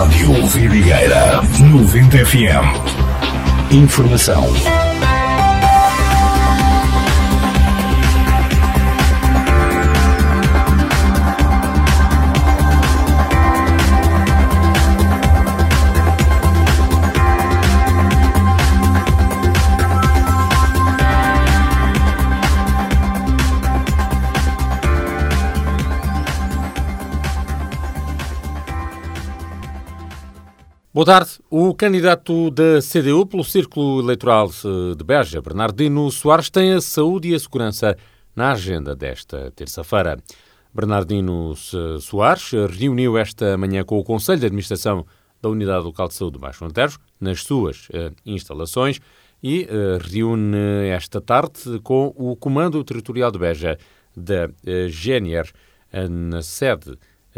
Rádio Vidigueira 90 FM. Informação. Boa tarde. O candidato da CDU pelo Círculo Eleitoral de Beja, Bernardino Soares, tem a saúde e a segurança na agenda desta terça-feira. Bernardino Soares reuniu esta manhã com o Conselho de Administração da Unidade Local de Saúde do Baixo Alentejo, nas suas instalações, e reúne esta tarde com o Comando Territorial de Beja da GNR, na sede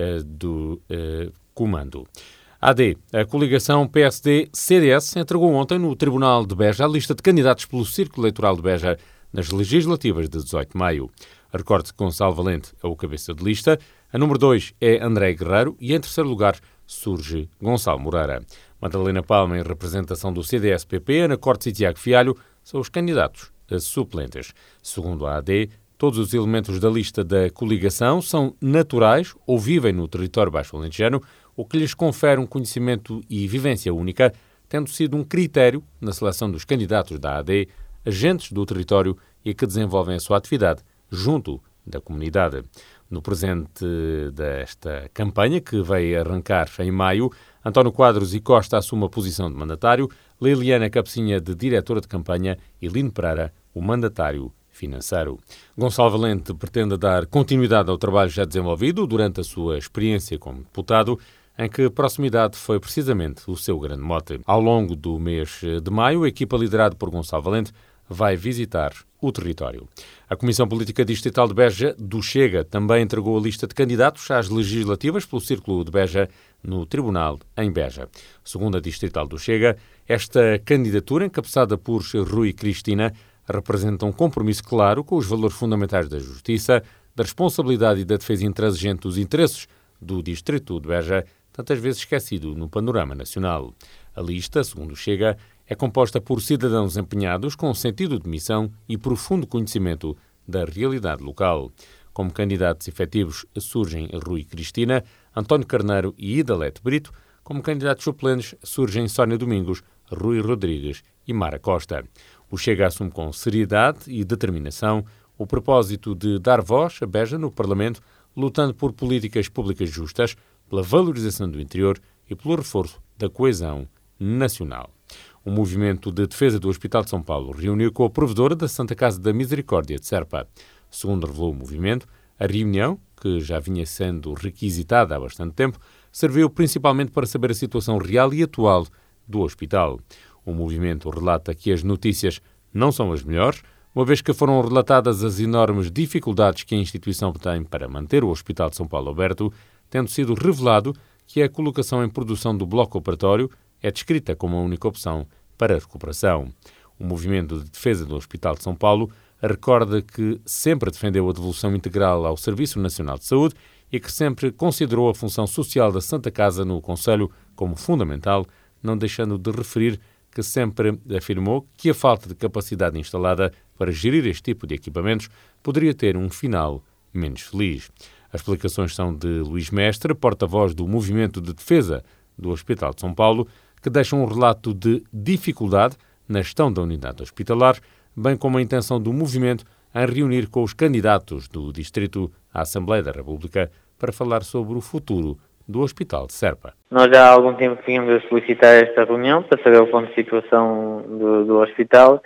do Comando. AD, a coligação PSD-CDS, entregou ontem no Tribunal de Beja a lista de candidatos pelo Círculo Eleitoral de Beja nas legislativas de 18 de maio. Recorde que Gonçalo Valente é o cabeça de lista, a número 2 é André Guerreiro e em terceiro lugar surge Gonçalo Moreira. Madalena Palma, em representação do CDS-PP, Ana Cortes e Tiago Fialho são os candidatos suplentes. Segundo a AD, todos os elementos da lista da coligação são naturais ou vivem no território baixo-alentejano, o que lhes confere um conhecimento e vivência única, tendo sido um critério na seleção dos candidatos da AD, agentes do território e que desenvolvem a sua atividade junto da comunidade. No presente desta campanha, que vai arrancar em maio, António Quadros e Costa assume a posição de mandatário, Liliana Cabecinha de diretora de campanha e Lino Pereira, o mandatário financeiro. Gonçalo Valente pretende dar continuidade ao trabalho já desenvolvido durante a sua experiência como deputado, em que proximidade foi precisamente o seu grande mote. Ao longo do mês de maio, a equipa liderada por Gonçalo Valente vai visitar o território. A Comissão Política Distrital de Beja, do Chega, também entregou a lista de candidatos às legislativas pelo Círculo de Beja no Tribunal em Beja. Segundo a Distrital do Chega, esta candidatura, encabeçada por Rui Cristina, representa um compromisso claro com os valores fundamentais da justiça, da responsabilidade e da defesa intransigente dos interesses do Distrito de Beja, tantas vezes esquecido no panorama nacional. A lista, segundo o Chega, é composta por cidadãos empenhados com sentido de missão e profundo conhecimento da realidade local. Como candidatos efetivos surgem Rui Cristina, António Carneiro e Idalete Brito. Como candidatos suplentes surgem Sónia Domingos, Rui Rodrigues e Mara Costa. O Chega assume com seriedade e determinação o propósito de dar voz a Beja no Parlamento, lutando por políticas públicas justas, pela valorização do interior e pelo reforço da coesão nacional. O movimento de defesa do Hospital de São Paulo reuniu com a provedora da Santa Casa da Misericórdia de Serpa. Segundo revelou o movimento, a reunião, que já vinha sendo requisitada há bastante tempo, serviu principalmente para saber a situação real e atual do hospital. O movimento relata que as notícias não são as melhores, uma vez que foram relatadas as enormes dificuldades que a instituição tem para manter o Hospital de São Paulo aberto, tendo sido revelado que a colocação em produção do bloco operatório é descrita como a única opção para a recuperação. O movimento de defesa do Hospital de São Paulo recorda que sempre defendeu a devolução integral ao Serviço Nacional de Saúde e que sempre considerou a função social da Santa Casa no Conselho como fundamental, não deixando de referir que sempre afirmou que a falta de capacidade instalada para gerir este tipo de equipamentos poderia ter um final menos feliz. As explicações são de Luís Mestre, porta-voz do Movimento de Defesa do Hospital de São Paulo, que deixa um relato de dificuldade na gestão da unidade hospitalar, bem como a intenção do movimento em reunir com os candidatos do Distrito à Assembleia da República para falar sobre o futuro do Hospital de Serpa. Nós já há algum tempo vínhamos a solicitar esta reunião para saber o ponto de situação do hospital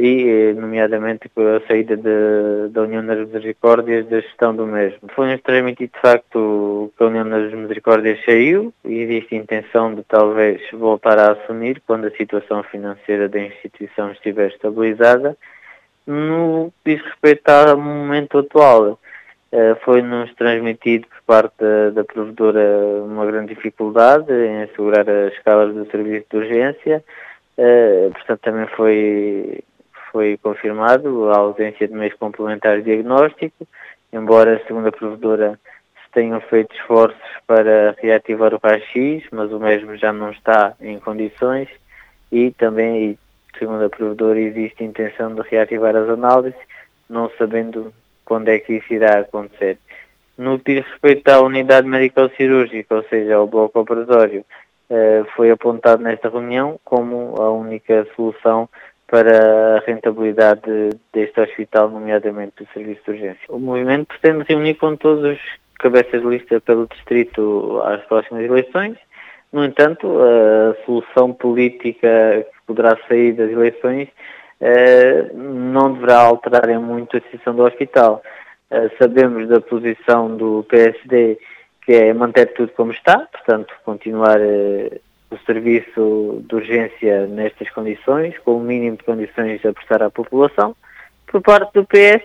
e, nomeadamente, com a saída da União das Misericórdias da gestão do mesmo. Foi-nos transmitido, de facto, que a União das Misericórdias saiu e existe a intenção de talvez voltar a assumir quando a situação financeira da instituição estiver estabilizada. No que diz respeito ao momento atual, foi-nos transmitido por parte da provedora uma grande dificuldade em assegurar as escalas do serviço de urgência, portanto também foi confirmado a ausência de meios complementares de diagnóstico, embora, segundo a provedora, se tenham feito esforços para reativar o raio-x, mas o mesmo já não está em condições e também, segundo a provedora, existe intenção de reativar as análises, não sabendo quando é que isso irá acontecer. No que diz respeito à unidade médico-cirúrgica, ou seja, ao bloco operatório, foi apontado nesta reunião como a única solução para a rentabilidade deste hospital, nomeadamente do serviço de urgência. O movimento pretende reunir com todos os cabeças de lista pelo distrito às próximas eleições. No entanto, a solução política que poderá sair das eleições não deverá alterar em muito a decisão do hospital. Sabemos da posição do PSD, que é manter tudo como está, portanto, continuar o serviço de urgência nestas condições, com o mínimo de condições a prestar à população. Por parte do PS,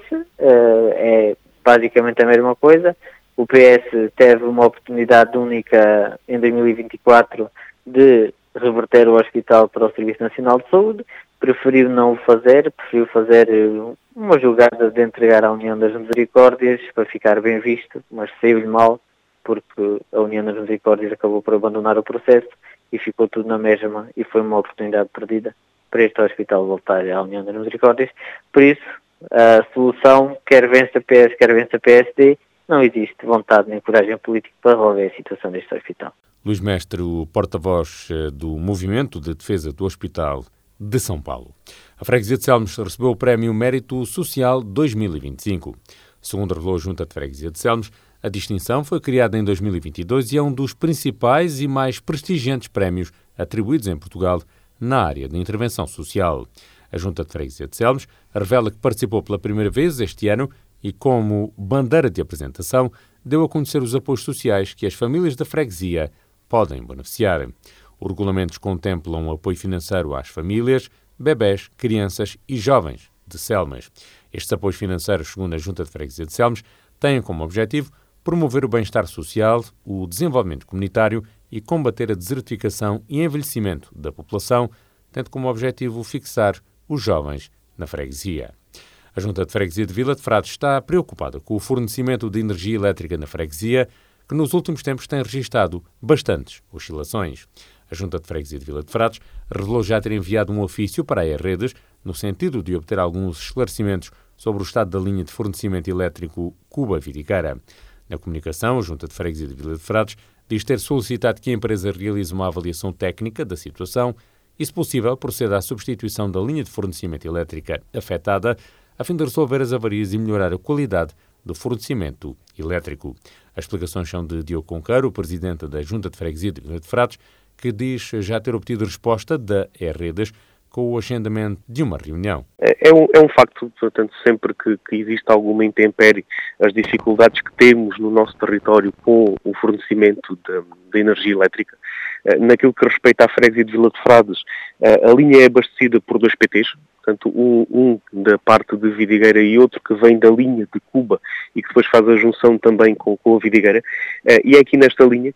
é basicamente a mesma coisa. O PS teve uma oportunidade única em 2024 de reverter o hospital para o Serviço Nacional de Saúde, preferiu não o fazer, preferiu fazer uma jogada de entregar à União das Misericórdias para ficar bem visto, mas saiu-lhe mal, porque a União das Misericórdias acabou por abandonar o processo e ficou tudo na mesma e foi uma oportunidade perdida para este hospital voltar à União das Misericórdias. Por isso, a solução, quer vença PS, quer vença PSD, não existe vontade nem coragem política para resolver a situação deste hospital. Luís Mestre, o porta-voz do Movimento de Defesa do Hospital de São Paulo. A Freguesia de Selmes recebeu o Prémio Mérito Social 2025. Segundo revelou a Junta de Freguesia de Selmes, a distinção foi criada em 2022 e é um dos principais e mais prestigiantes prémios atribuídos em Portugal na área de intervenção social. A Junta de Freguesia de Selmes revela que participou pela primeira vez este ano e, como bandeira de apresentação, deu a conhecer os apoios sociais que as famílias da freguesia podem beneficiar. Os regulamentos contemplam um apoio financeiro às famílias, bebés, crianças e jovens de Selmes. Estes apoios financeiros, segundo a Junta de Freguesia de Selmes, têm como objetivo promover o bem-estar social, o desenvolvimento comunitário e combater a desertificação e envelhecimento da população, tendo como objetivo fixar os jovens na freguesia. A Junta de Freguesia de Vila de Frades está preocupada com o fornecimento de energia elétrica na freguesia, que nos últimos tempos tem registado bastantes oscilações. A Junta de Freguesia de Vila de Frades revelou já ter enviado um ofício para a E-Redes, no sentido de obter alguns esclarecimentos sobre o estado da linha de fornecimento elétrico Cuba-Vidicara. Na comunicação, a Junta de Freguesia de Vila de Frades diz ter solicitado que a empresa realize uma avaliação técnica da situação e, se possível, proceda à substituição da linha de fornecimento elétrica afetada, a fim de resolver as avarias e melhorar a qualidade do fornecimento elétrico. As explicações são de Diogo Conqueiro, o presidente da Junta de Freguesia de Vila de Frades, que diz já ter obtido resposta da E-Redes com o agendamento de uma reunião. É um facto, portanto, sempre que existe alguma intempérie, as dificuldades que temos no nosso território com o fornecimento de energia elétrica. Naquilo que respeita à freguesia de Vila de Frades, a linha é abastecida por 2 PTs, portanto, um da parte de Vidigueira e outro que vem da linha de Cuba e que depois faz a junção também com a Vidigueira. E é aqui nesta linha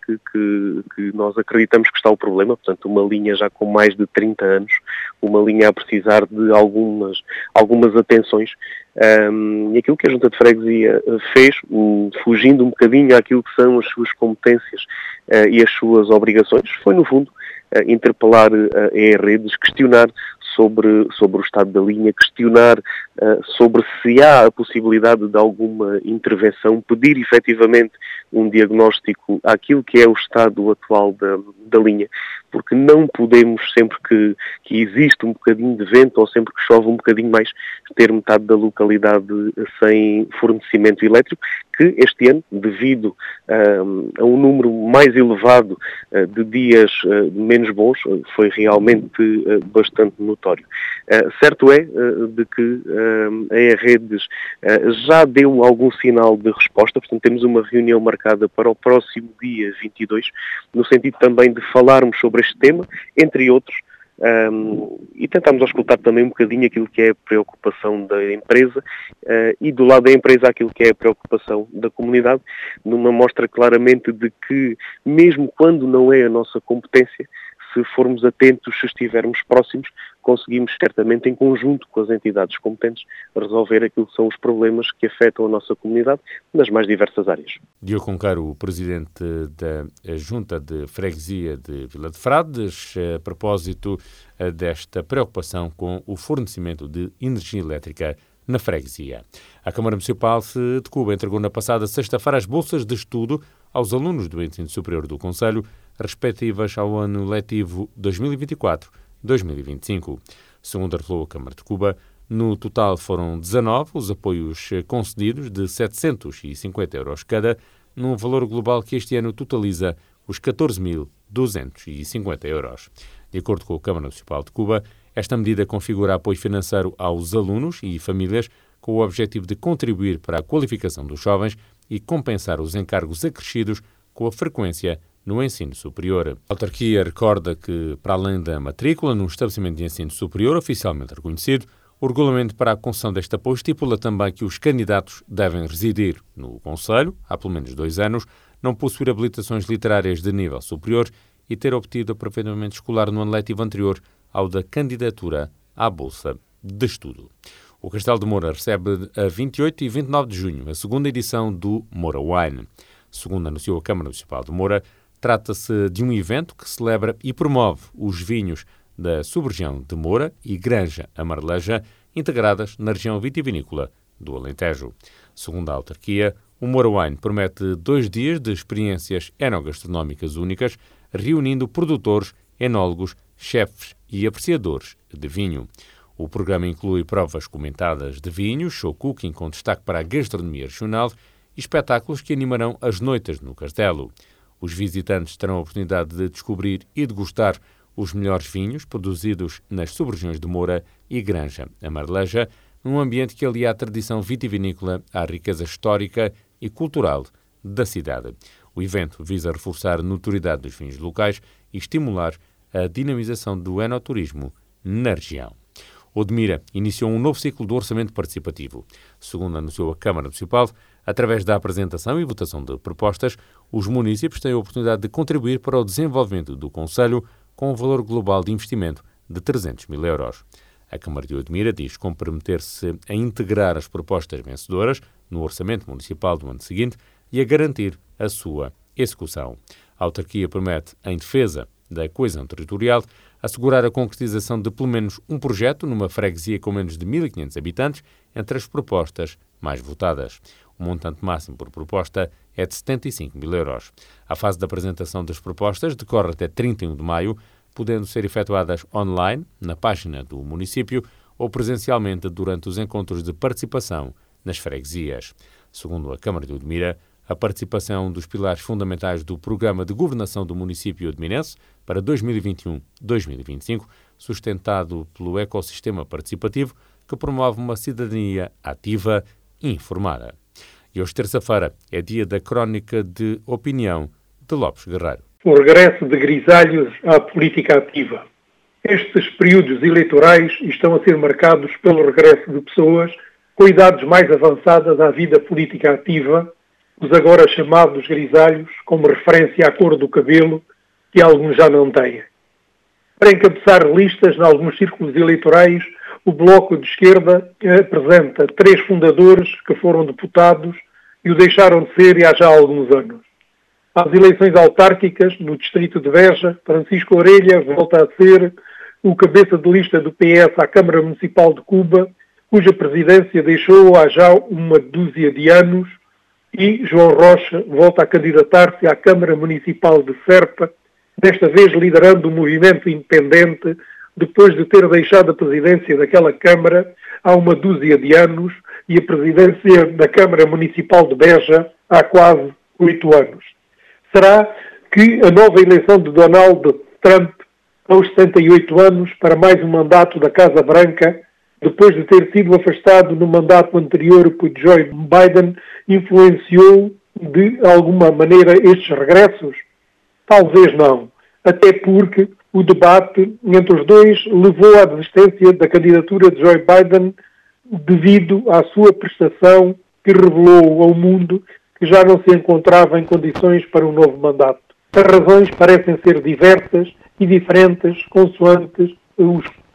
que nós acreditamos que está o problema, portanto, uma linha já com mais de 30 anos, uma linha a precisar de algumas atenções. E aquilo que a Junta de Freguesia fez, fugindo um bocadinho àquilo que são as suas competências e as suas obrigações, foi, no fundo, interpelar a E-Redes, questionar sobre o estado da linha, questionar sobre se há a possibilidade de alguma intervenção, pedir efetivamente um diagnóstico àquilo que é o estado atual da linha, porque não podemos, sempre que existe um bocadinho de vento ou sempre que chove um bocadinho mais, ter metade da localidade sem fornecimento elétrico, que este ano, devido a um número mais elevado de dias menos bons, foi realmente bastante notório. Certo é de que a E-Redes já deu algum sinal de resposta, portanto temos uma reunião marcada para o próximo dia 22, no sentido também de falarmos sobre este tema, entre outros, e tentámos auscultar também um bocadinho aquilo que é a preocupação da empresa e do lado da empresa aquilo que é a preocupação da comunidade, numa mostra claramente de que, mesmo quando não é a nossa competência, se formos atentos, se estivermos próximos, conseguimos certamente, em conjunto com as entidades competentes, resolver aquilo que são os problemas que afetam a nossa comunidade nas mais diversas áreas. Diogo Conqueiro, o presidente da Junta de Freguesia de Vila de Frades, a propósito desta preocupação com o fornecimento de energia elétrica na freguesia. A Câmara Municipal de Cuba entregou na passada sexta-feira as bolsas de estudo aos alunos do ensino superior do concelho, respectivas ao ano letivo 2024-2025. Segundo revelou a Câmara de Cuba, no total foram 19 os apoios concedidos de 750 euros cada, num valor global que este ano totaliza os 14.250 euros. De acordo com a Câmara Municipal de Cuba, esta medida configura apoio financeiro aos alunos e famílias com o objetivo de contribuir para a qualificação dos jovens e compensar os encargos acrescidos com a frequência no ensino superior. A autarquia recorda que, para além da matrícula num estabelecimento de ensino superior oficialmente reconhecido, o regulamento para a concessão deste apoio estipula também que os candidatos devem residir no concelho há pelo menos 2 anos, não possuir habilitações literárias de nível superior e ter obtido aproveitamento escolar no ano letivo anterior ao da candidatura à Bolsa de Estudo. O Castelo de Moura recebe a 28 e 29 de junho a segunda edição do Moura Wine. Segundo anunciou a Câmara Municipal de Moura, trata-se de um evento que celebra e promove os vinhos da sub-região de Moura e Granja Amareleja, integradas na região vitivinícola do Alentejo. Segundo a autarquia, o Moura Wine promete 2 dias de experiências enogastronómicas únicas, reunindo produtores, enólogos, chefes e apreciadores de vinho. O programa inclui provas comentadas de vinhos, show cooking com destaque para a gastronomia regional e espetáculos que animarão as noites no castelo. Os visitantes terão a oportunidade de descobrir e degustar os melhores vinhos produzidos nas sub-regiões de Moura e Granja Amareleja, num ambiente que alia a tradição vitivinícola à riqueza histórica e cultural da cidade. O evento visa reforçar a notoriedade dos vinhos locais e estimular a dinamização do enoturismo na região. Odmira iniciou um novo ciclo do orçamento participativo. Segundo anunciou a Câmara Municipal, através da apresentação e votação de propostas, os municípios têm a oportunidade de contribuir para o desenvolvimento do concelho com um valor global de investimento de 300 mil euros. A Câmara de Odmira diz comprometer-se a integrar as propostas vencedoras no orçamento municipal do ano seguinte e a garantir a sua execução. A autarquia promete, em defesa da coesão territorial, assegurar a concretização de pelo menos um projeto numa freguesia com menos de 1.500 habitantes entre as propostas mais votadas. O montante máximo por proposta é de 75 mil euros. A fase de apresentação das propostas decorre até 31 de maio, podendo ser efetuadas online, na página do município, ou presencialmente durante os encontros de participação nas freguesias. Segundo a Câmara de Odmira, a participação dos pilares fundamentais do Programa de Governação do Município Odmirense para 2021-2025, sustentado pelo ecossistema participativo, que promove uma cidadania ativa e informada. E hoje, terça-feira, é dia da Crónica de Opinião de Lopes Guerreiro. O regresso de grisalhos à política ativa. Estes períodos eleitorais estão a ser marcados pelo regresso de pessoas com idades mais avançadas à vida política ativa, os agora chamados grisalhos, como referência à cor do cabelo, que alguns já não têm. Para encabeçar listas em alguns círculos eleitorais, o Bloco de Esquerda apresenta 3 fundadores que foram deputados e o deixaram de ser há já alguns anos. Às eleições autárquicas, no distrito de Beja, Francisco Orelha volta a ser o cabeça de lista do PS à Câmara Municipal de Cuba, cuja presidência deixou há já uma dúzia de anos, e João Rocha volta a candidatar-se à Câmara Municipal de Serpa, desta vez liderando o movimento independente, depois de ter deixado a presidência daquela Câmara há uma dúzia de anos e a presidência da Câmara Municipal de Beja há quase 8 anos. Será que a nova eleição de Donald Trump, aos 68 anos, para mais um mandato da Casa Branca, depois de ter sido afastado no mandato anterior por Joe Biden, influenciou de alguma maneira estes regressos? Talvez não, até porque o debate entre os dois levou à desistência da candidatura de Joe Biden devido à sua prestação que revelou ao mundo que já não se encontrava em condições para um novo mandato. As razões parecem ser diversas e diferentes consoante os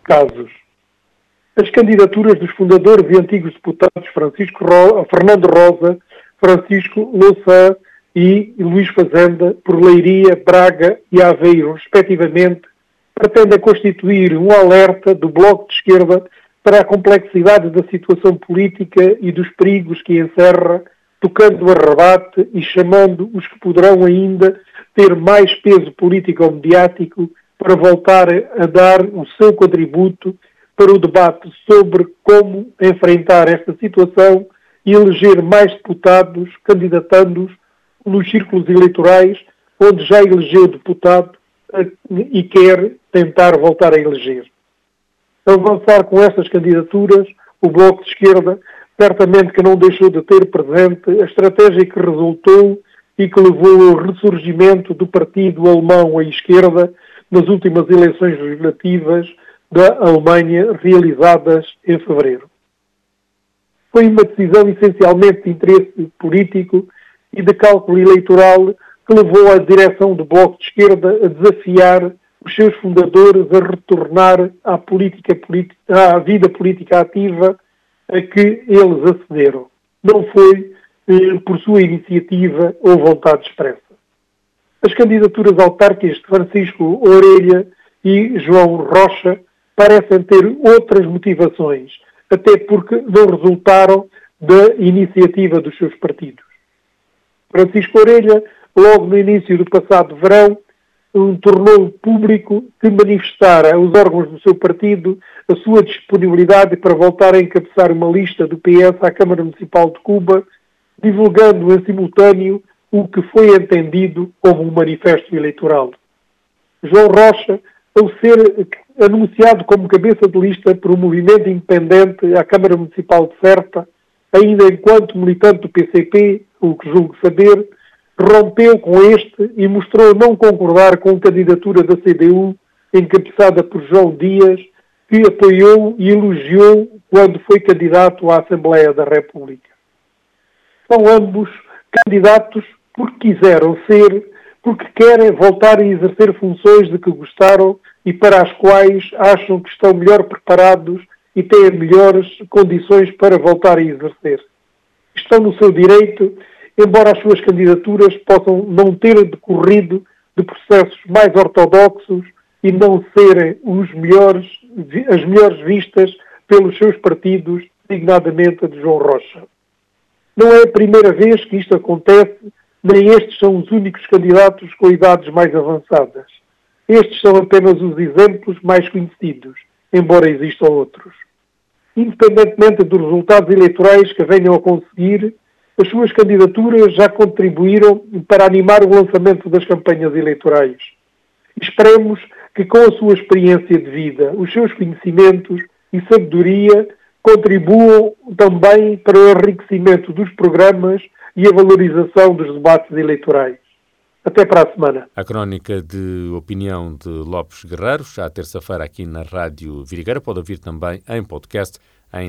casos. As candidaturas dos fundadores e antigos deputados Fernando Rosa, Francisco Louçã e Luís Fazenda, por Leiria, Braga e Aveiro, respectivamente, pretendem constituir um alerta do Bloco de Esquerda para a complexidade da situação política e dos perigos que encerra, tocando a rebate e chamando os que poderão ainda ter mais peso político ou mediático para voltar a dar o seu contributo para o debate sobre como enfrentar esta situação e eleger mais deputados, candidatando-os nos círculos eleitorais, onde já elegeu deputado e quer tentar voltar a eleger. Ao avançar com estas candidaturas, o Bloco de Esquerda certamente que não deixou de ter presente a estratégia que resultou e que levou ao ressurgimento do partido alemão à esquerda nas últimas eleições legislativas da Alemanha realizadas em fevereiro. Foi uma decisão essencialmente de interesse político e de cálculo eleitoral que levou a direção do Bloco de Esquerda a desafiar os seus fundadores a retornar à vida política ativa a que eles acederam. Não foi por sua iniciativa ou vontade expressa. As candidaturas autárquicas de Francisco Orelha e João Rocha parecem ter outras motivações, até porque não resultaram da iniciativa dos seus partidos. Francisco Orelha, logo no início do passado verão, tornou público que manifestara aos órgãos do seu partido a sua disponibilidade para voltar a encabeçar uma lista do PS à Câmara Municipal de Cuba, divulgando em simultâneo o que foi entendido como um manifesto eleitoral. João Rocha, ao ser anunciado como cabeça de lista por um movimento independente à Câmara Municipal de Serpa, ainda enquanto militante do PCP, o que julgo saber, rompeu com este e mostrou não concordar com a candidatura da CDU, encabeçada por João Dias, que apoiou e elogiou quando foi candidato à Assembleia da República. São ambos candidatos porque quiseram ser, porque querem voltar a exercer funções de que gostaram e para as quais acham que estão melhor preparados e têm melhores condições para voltar a exercer. Estão no seu direito, embora as suas candidaturas possam não ter decorrido de processos mais ortodoxos e não serem as melhores vistas pelos seus partidos, designadamente a de João Rocha. Não é a primeira vez que isto acontece, nem estes são os únicos candidatos com idades mais avançadas. Estes são apenas os exemplos mais conhecidos, embora existam outros. Independentemente dos resultados eleitorais que venham a conseguir, as suas candidaturas já contribuíram para animar o lançamento das campanhas eleitorais. Esperemos que com a sua experiência de vida, os seus conhecimentos e sabedoria contribuam também para o enriquecimento dos programas e a valorização dos debates eleitorais. Até para a semana. A crónica de opinião de Lopes Guerreiros, à terça-feira aqui na Rádio Vidigueira, pode ouvir também em podcast em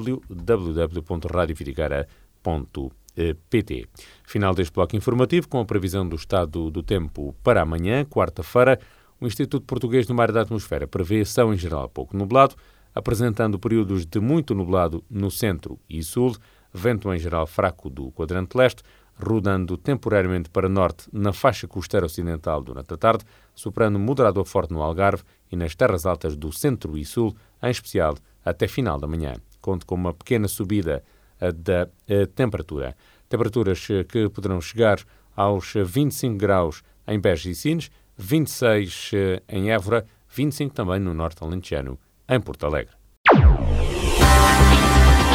www.radiovidigueira.pt. Final deste bloco informativo com a previsão do estado do tempo para amanhã, quarta-feira. O Instituto Português do Mar e da Atmosfera prevê céu em geral pouco nublado, apresentando períodos de muito nublado no centro e sul, vento em geral fraco do quadrante leste, rodando temporariamente para norte na faixa costeira ocidental durante a tarde, soprando moderado a forte no Algarve e nas terras altas do centro e sul, em especial até final da manhã. Conto com uma pequena subida da temperatura. Temperaturas que poderão chegar aos 25 graus em Beja e Sines, 26 em Évora, 25 também no norte alentejano, em Porto Alegre.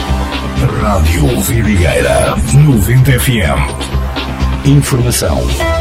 Rádio Vidigueira 90 FM. Informação